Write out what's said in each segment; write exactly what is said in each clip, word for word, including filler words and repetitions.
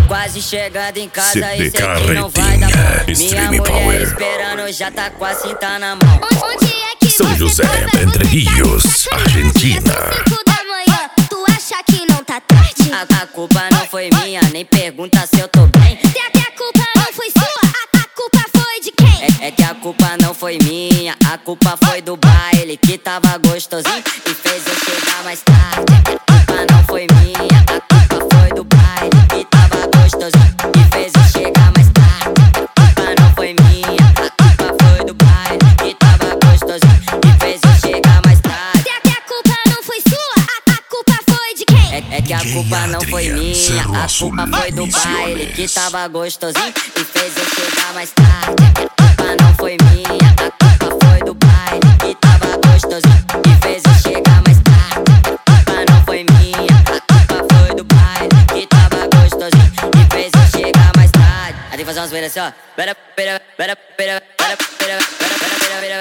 quase chegando em casa C D e sei que não vai dar bom. Minha mulher Power. esperando, já tá com a cinta na mão. Onde é que São você José, tava? Entre Você tá de Rios, sacanagem, Argentina. já são cinco da manhã, tu acha que não tá tarde? A, a culpa não foi minha, nem pergunta se eu tô bem. Se até a culpa não foi sua, a, a culpa foi de quem? É, é que a culpa não foi minha, a culpa foi do baile que tava gostosinho e fez eu chegar mais tarde. A culpa não foi minha, a culpa foi do baile que tava gostosinho e fez eu chegar mais tarde. A culpa não foi minha, a culpa foi do baile que tava gostosinho e fez eu chegar mais tarde. Se até a culpa não foi sua, a, a culpa foi de quem? É, é que a culpa não foi minha, a culpa foi do baile que tava gostosinho e fez eu chegar mais tarde. A culpa não foi minha, a culpa foi do baile que tava gostosinho e fez eu chegar mais tarde. A culpa não foi minha, a culpa foi do baile que tava gostosinho e fez eu chegar mais tarde. Aí tem que fazer umas vezes assim, ó. Pera, pera, pera, pera, pera, pera, pera, pera, pera,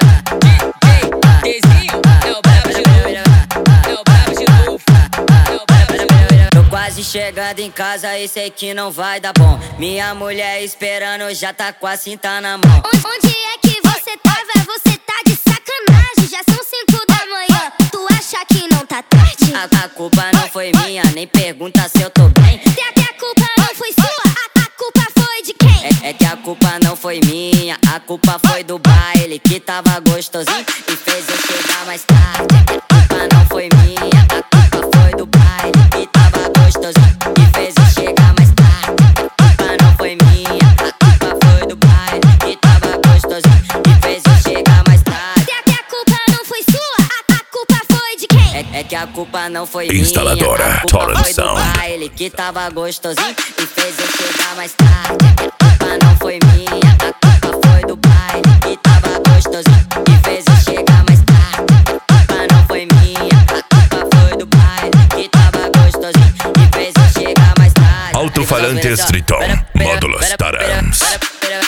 pera. Dezinho é o brabo de novo, é o brabo de novo, é o brabo de novo. Tô quase chegando em casa e sei que não vai dar bom. Minha mulher esperando, já tá com a cinta na mão. Onde é que você tava? Você tá de sacanagem, já são cinco da manhã, tu acha que não tá tarde? A, a culpa não foi minha, nem pergunta se eu tô bem. Se até a culpa não foi sua, a, a culpa foi de quem? É, é que a culpa não foi minha, a culpa foi do baile que tava gostosinho e fez eu chegar mais tarde. A culpa não foi minha, a culpa foi do baile que tava gostosinho e fez eu chegar mais tarde. A culpa não foi minha, a culpa foi do baile que tava gostosinho e fez eu chegar mais tarde. Se até a culpa não foi sua, a, a culpa foi de quem? É, é que a culpa não foi Instaladora minha, a culpa Torrent foi do Sound. baile que tava gostosinho e fez eu chegar mais tarde. A culpa não foi minha, a culpa foi do baile que tava gostosinho e fez eu chegar mais tarde. A culpa não foi minha, a culpa foi do baile que tava gostosinho e fez eu chegar mais tarde. Alto-falante Triton, módulos Tarams.